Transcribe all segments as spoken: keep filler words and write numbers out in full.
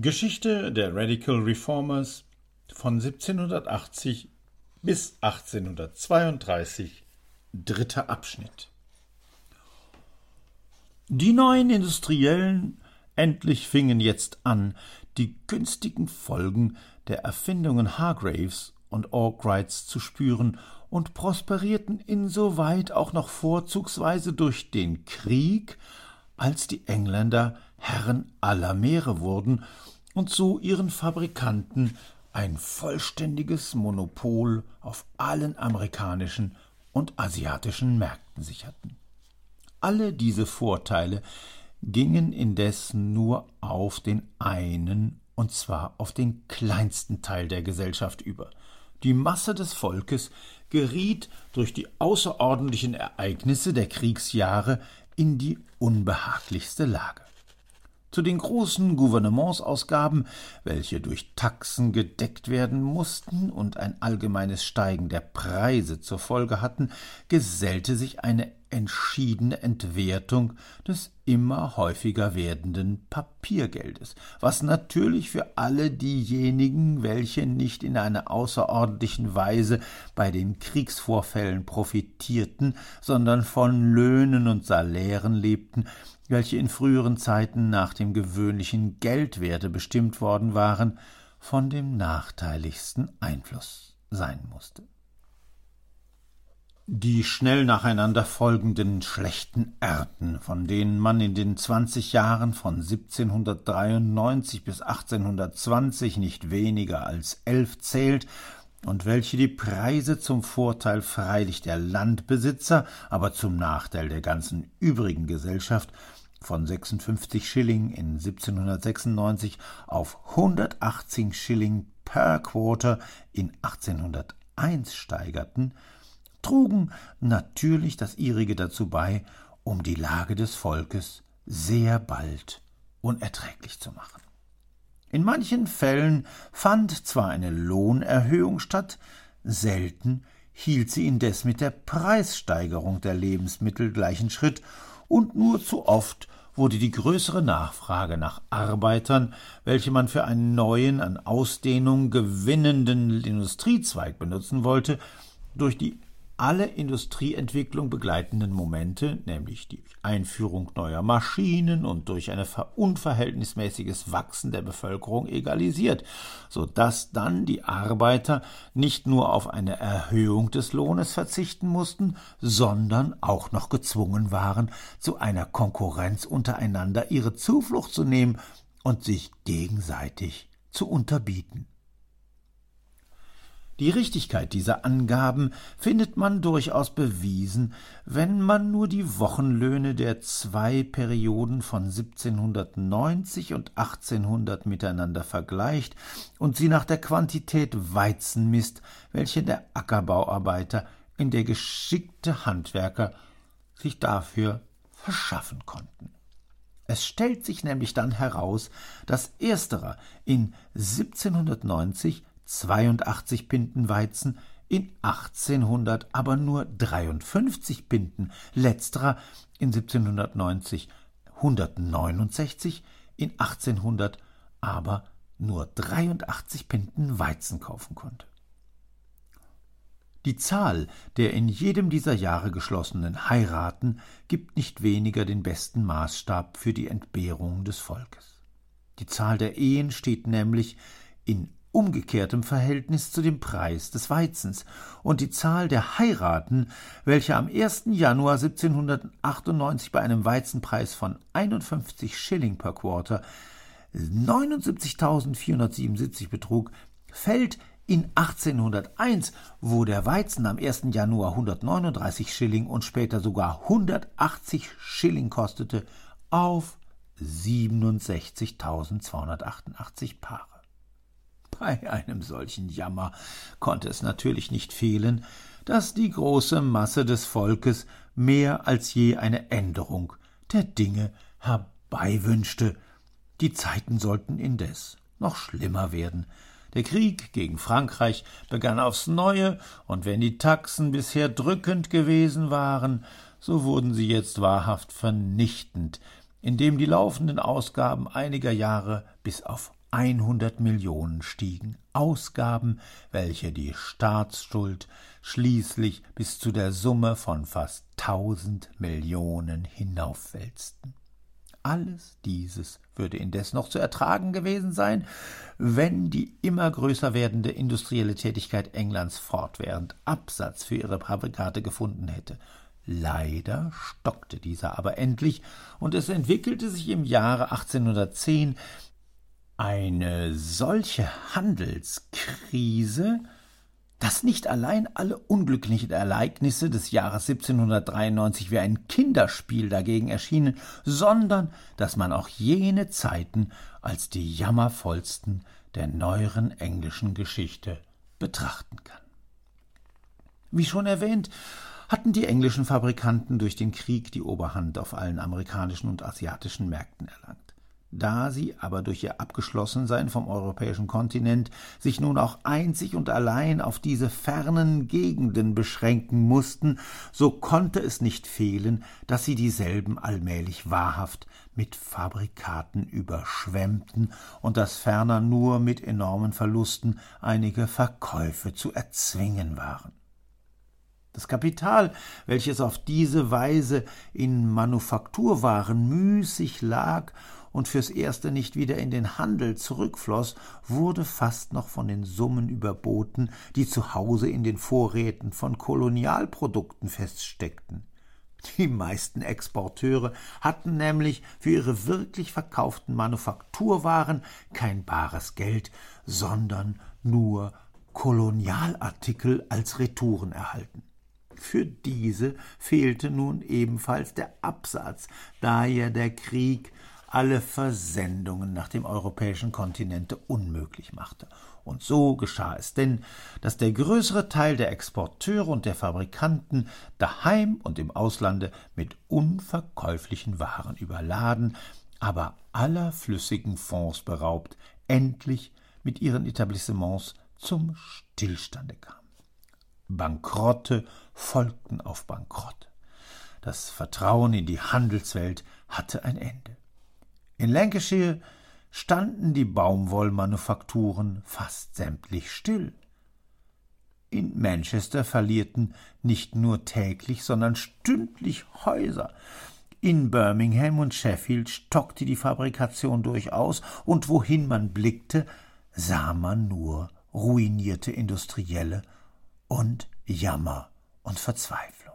Geschichte der Radical Reformers von siebzehnhundertachtzig bis achtzehnhundertzweiunddreißig, dritter Abschnitt. Die neuen Industriellen endlich fingen jetzt an, die günstigen Folgen der Erfindungen Hargreaves und Arkwrights zu spüren und prosperierten insoweit auch noch vorzugsweise durch den Krieg, als die Engländer Herren aller Meere wurden und so ihren Fabrikanten ein vollständiges Monopol auf allen amerikanischen und asiatischen Märkten sicherten. Alle diese Vorteile gingen indes nur auf den einen, und zwar auf den kleinsten Teil der Gesellschaft über. Die Masse des Volkes geriet durch die außerordentlichen Ereignisse der Kriegsjahre in die unbehaglichste Lage. Zu den großen Gouvernementsausgaben, welche durch Taxen gedeckt werden mussten und ein allgemeines Steigen der Preise zur Folge hatten, gesellte sich eine entschiedene Entwertung des immer häufiger werdenden Papiergeldes, was natürlich für alle diejenigen, welche nicht in einer außerordentlichen Weise bei den Kriegsvorfällen profitierten, sondern von Löhnen und Salären lebten, welche in früheren Zeiten nach dem gewöhnlichen Geldwerte bestimmt worden waren, von dem nachteiligsten Einfluss sein musste. Die schnell nacheinander folgenden schlechten Ernten, von denen man in den zwanzig Jahren von siebzehnhundertdreiundneunzig bis achtzehnhundertzwanzig nicht weniger als elf zählt und welche die Preise zum Vorteil freilich der Landbesitzer, aber zum Nachteil der ganzen übrigen Gesellschaft von sechsundfünfzig Schilling in siebzehnhundertsechsundneunzig auf hundertachtzig Schilling per Quarter in achtzehnhunderteins steigerten, trugen natürlich das ihrige dazu bei, um die Lage des Volkes sehr bald unerträglich zu machen. In manchen Fällen fand zwar eine Lohnerhöhung statt, selten hielt sie indes mit der Preissteigerung der Lebensmittel gleichen Schritt, und nur zu oft wurde die größere Nachfrage nach Arbeitern, welche man für einen neuen, an Ausdehnung gewinnenden Industriezweig benutzen wollte, durch die alle Industrieentwicklung begleitenden Momente, nämlich die Einführung neuer Maschinen und durch ein unverhältnismäßiges Wachsen der Bevölkerung egalisiert, so dass dann die Arbeiter nicht nur auf eine Erhöhung des Lohnes verzichten mussten, sondern auch noch gezwungen waren, zu einer Konkurrenz untereinander ihre Zuflucht zu nehmen und sich gegenseitig zu unterbieten. Die Richtigkeit dieser Angaben findet man durchaus bewiesen, wenn man nur die Wochenlöhne der zwei Perioden von siebzehnhundertneunzig und achtzehnhundert miteinander vergleicht und sie nach der Quantität Weizen misst, welche der Ackerbauarbeiter in der geschickte Handwerker sich dafür verschaffen konnten. Es stellt sich nämlich dann heraus, dass ersterer in siebzehnhundertneunzig zweiundachtzig Pinten Weizen, in achtzehnhundert aber nur dreiundfünfzig Pinten, letzterer in siebzehnhundertneunzig hundertneunundsechzig, in achtzehnhundert aber nur dreiundachtzig Pinten Weizen kaufen konnte. Die Zahl der in jedem dieser Jahre geschlossenen Heiraten gibt nicht weniger den besten Maßstab für die Entbehrung des Volkes. Die Zahl der Ehen steht nämlich in umgekehrtem Verhältnis zu dem Preis des Weizens, und die Zahl der Heiraten, welche am ersten Januar siebzehnhundertachtundneunzig bei einem Weizenpreis von einundfünfzig Schilling per Quarter neunundsiebzigtausendvierhundertsiebenundsiebzig betrug, fällt in achtzehnhunderteins, wo der Weizen am ersten Januar hundertneununddreißig Schilling und später sogar hundertachtzig Schilling kostete, auf siebenundsechzigtausendzweihundertachtundachtzig Paare. Bei einem solchen Jammer konnte es natürlich nicht fehlen, dass die große Masse des Volkes mehr als je eine Änderung der Dinge herbeiwünschte. Die Zeiten sollten indes noch schlimmer werden. Der Krieg gegen Frankreich begann aufs Neue, und wenn die Taxen bisher drückend gewesen waren, so wurden sie jetzt wahrhaft vernichtend, indem die laufenden Ausgaben einiger Jahre bis auf hundert Millionen stiegen, Ausgaben, welche die Staatsschuld schließlich bis zu der Summe von fast tausend Millionen hinaufwälzten. Alles dieses würde indes noch zu ertragen gewesen sein, wenn die immer größer werdende industrielle Tätigkeit Englands fortwährend Absatz für ihre Fabrikate gefunden hätte. Leider stockte dieser aber endlich, und es entwickelte sich im Jahre achtzehnhundertzehn eine solche Handelskrise, dass nicht allein alle unglücklichen Ereignisse des Jahres siebzehnhundertdreiundneunzig wie ein Kinderspiel dagegen erschienen, sondern dass man auch jene Zeiten als die jammervollsten der neueren englischen Geschichte betrachten kann. Wie schon erwähnt, hatten die englischen Fabrikanten durch den Krieg die Oberhand auf allen amerikanischen und asiatischen Märkten erlangt. Da sie aber durch ihr Abgeschlossensein vom europäischen Kontinent sich nun auch einzig und allein auf diese fernen Gegenden beschränken mussten, so konnte es nicht fehlen, dass sie dieselben allmählich wahrhaft mit Fabrikaten überschwemmten und dass ferner nur mit enormen Verlusten einige Verkäufe zu erzwingen waren. Das Kapital, welches auf diese Weise in Manufakturwaren müßig lag und fürs Erste nicht wieder in den Handel zurückfloss, wurde fast noch von den Summen überboten, die zu Hause in den Vorräten von Kolonialprodukten feststeckten. Die meisten Exporteure hatten nämlich für ihre wirklich verkauften Manufakturwaren kein bares Geld, sondern nur Kolonialartikel als Retouren erhalten. Für diese fehlte nun ebenfalls der Absatz, da ja der Krieg alle Versendungen nach dem europäischen Kontinente unmöglich machte. Und so geschah es denn, dass der größere Teil der Exporteure und der Fabrikanten daheim und im Auslande mit unverkäuflichen Waren überladen, aber aller flüssigen Fonds beraubt, endlich mit ihren Etablissements zum Stillstande kamen. Bankrotte folgten auf Bankrott. Das Vertrauen in die Handelswelt hatte ein Ende. In Lancashire standen die Baumwollmanufakturen fast sämtlich still. In Manchester verlierten nicht nur täglich, sondern stündlich Häuser. In Birmingham und Sheffield stockte die Fabrikation durchaus, und wohin man blickte, sah man nur ruinierte Industrielle und Jammer und Verzweiflung.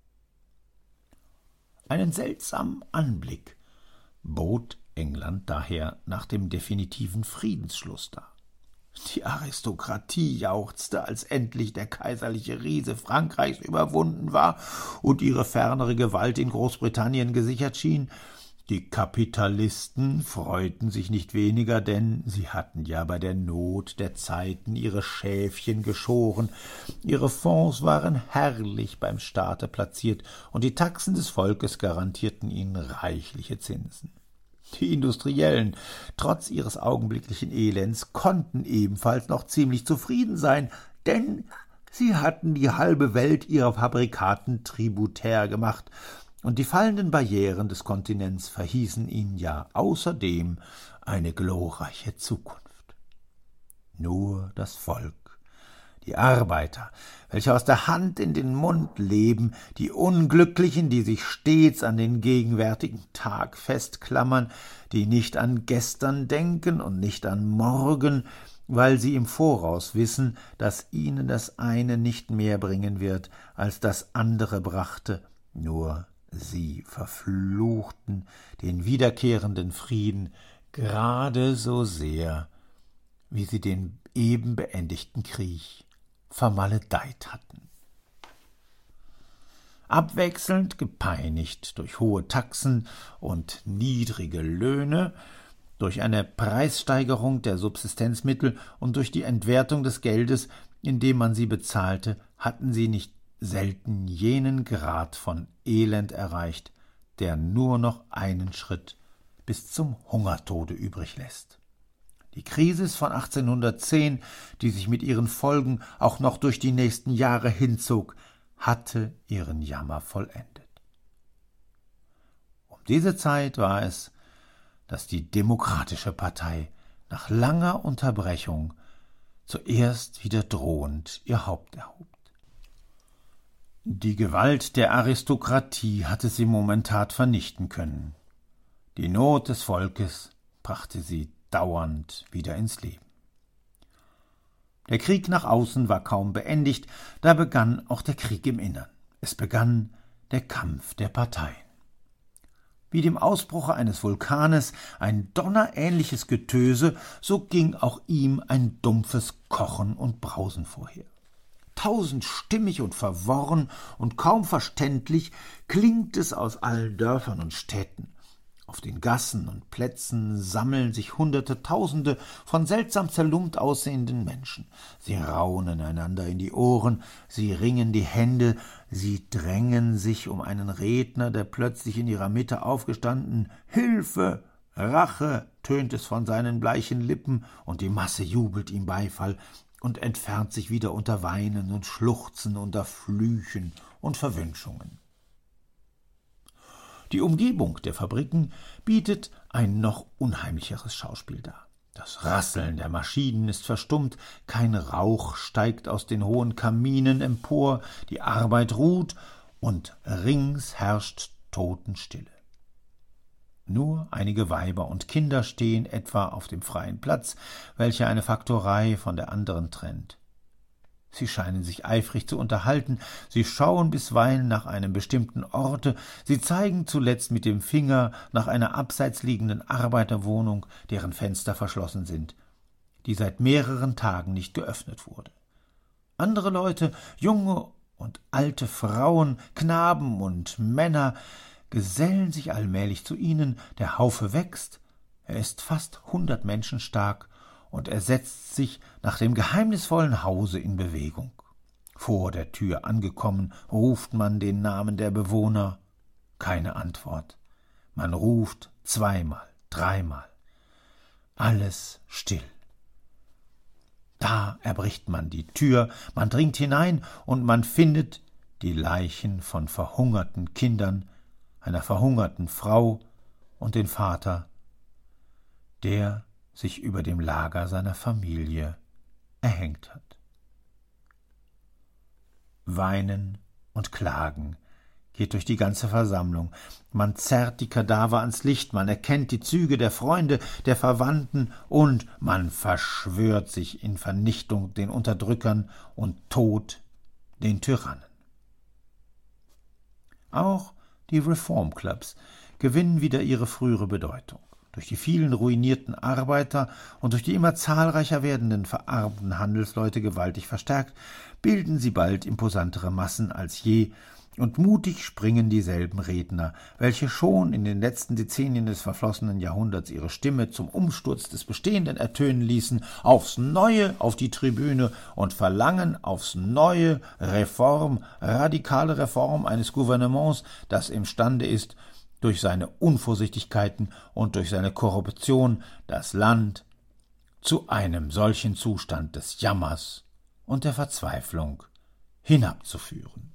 Einen seltsamen Anblick bot England daher nach dem definitiven Friedensschluss dar. Die Aristokratie jauchzte, als endlich der kaiserliche Riese Frankreichs überwunden war und ihre fernere Gewalt in Großbritannien gesichert schien. Die Kapitalisten freuten sich nicht weniger, denn sie hatten ja bei der Not der Zeiten ihre Schäfchen geschoren. Ihre Fonds waren herrlich beim Staate platziert, und die Taxen des Volkes garantierten ihnen reichliche Zinsen. Die Industriellen, trotz ihres augenblicklichen Elends, konnten ebenfalls noch ziemlich zufrieden sein, denn sie hatten die halbe Welt ihrer Fabrikaten tributär gemacht, und die fallenden Barrieren des Kontinents verhießen ihnen ja außerdem eine glorreiche Zukunft. Nur das Volk, die Arbeiter, welche aus der Hand in den Mund leben, die Unglücklichen, die sich stets an den gegenwärtigen Tag festklammern, die nicht an gestern denken und nicht an morgen, weil sie im Voraus wissen, dass ihnen das eine nicht mehr bringen wird, als das andere brachte, nur sie verfluchten den wiederkehrenden Frieden gerade so sehr, wie sie den eben beendigten Krieg vermaledeit hatten. Abwechselnd gepeinigt durch hohe Taxen und niedrige Löhne, durch eine Preissteigerung der Subsistenzmittel und durch die Entwertung des Geldes, in dem man sie bezahlte, hatten sie nicht selten jenen Grad von Elend erreicht, der nur noch einen Schritt bis zum Hungertode übrig lässt. Die Krisis von achtzehnhundertzehn, die sich mit ihren Folgen auch noch durch die nächsten Jahre hinzog, hatte ihren Jammer vollendet. Um diese Zeit war es, dass die Demokratische Partei nach langer Unterbrechung zuerst wieder drohend ihr Haupt erhob. Die Gewalt der Aristokratie hatte sie momentan vernichten können. Die Not des Volkes brachte sie dauernd wieder ins Leben. Der Krieg nach außen war kaum beendigt, da begann auch der Krieg im Innern. Es begann der Kampf der Parteien. Wie dem Ausbruche eines Vulkanes ein donnerähnliches Getöse, so ging auch ihm ein dumpfes Kochen und Brausen vorher. Tausendstimmig und verworren und kaum verständlich klingt es aus allen Dörfern und Städten. Auf den Gassen und Plätzen sammeln sich Hunderte, Tausende von seltsam zerlumpt aussehenden Menschen. Sie raunen einander in die Ohren, sie ringen die Hände, sie drängen sich um einen Redner, der plötzlich in ihrer Mitte aufgestanden »Hilfe! Rache!« tönt es von seinen bleichen Lippen, und die Masse jubelt ihm Beifall und entfernt sich wieder unter Weinen und Schluchzen, unter Flüchen und Verwünschungen. Die Umgebung der Fabriken bietet ein noch unheimlicheres Schauspiel dar. Das Rasseln der Maschinen ist verstummt, kein Rauch steigt aus den hohen Kaminen empor, die Arbeit ruht und rings herrscht Totenstille. Nur einige Weiber und Kinder stehen etwa auf dem freien Platz, welcher eine Faktorei von der anderen trennt. Sie scheinen sich eifrig zu unterhalten, sie schauen bisweilen nach einem bestimmten Orte, sie zeigen zuletzt mit dem Finger nach einer abseits liegenden Arbeiterwohnung, deren Fenster verschlossen sind, die seit mehreren Tagen nicht geöffnet wurde. Andere Leute, junge und alte Frauen, Knaben und Männer, gesellen sich allmählich zu ihnen, der Haufe wächst, er ist fast hundert Menschen stark, und er setzt sich nach dem geheimnisvollen Hause in Bewegung. Vor der Tür angekommen, ruft man den Namen der Bewohner. Keine Antwort. Man ruft zweimal, dreimal. Alles still. Da erbricht man die Tür, man dringt hinein und man findet die Leichen von verhungerten Kindern, einer verhungerten Frau und den Vater, der sich über dem Lager seiner Familie erhängt hat. Weinen und Klagen geht durch die ganze Versammlung. Man zerrt die Kadaver ans Licht, man erkennt die Züge der Freunde, der Verwandten, und man verschwört sich in Vernichtung den Unterdrückern und Tod den Tyrannen. Auch die Reformclubs gewinnen wieder ihre frühere Bedeutung. Durch die vielen ruinierten Arbeiter und durch die immer zahlreicher werdenden verarmten Handelsleute gewaltig verstärkt, bilden sie bald imposantere Massen als je, und mutig springen dieselben Redner, welche schon in den letzten Dezennien des verflossenen Jahrhunderts ihre Stimme zum Umsturz des Bestehenden ertönen ließen, aufs Neue auf die Tribüne und verlangen aufs Neue Reform, radikale Reform eines Gouvernements, das imstande ist, durch seine Unvorsichtigkeiten und durch seine Korruption das Land zu einem solchen Zustand des Jammers und der Verzweiflung hinabzuführen.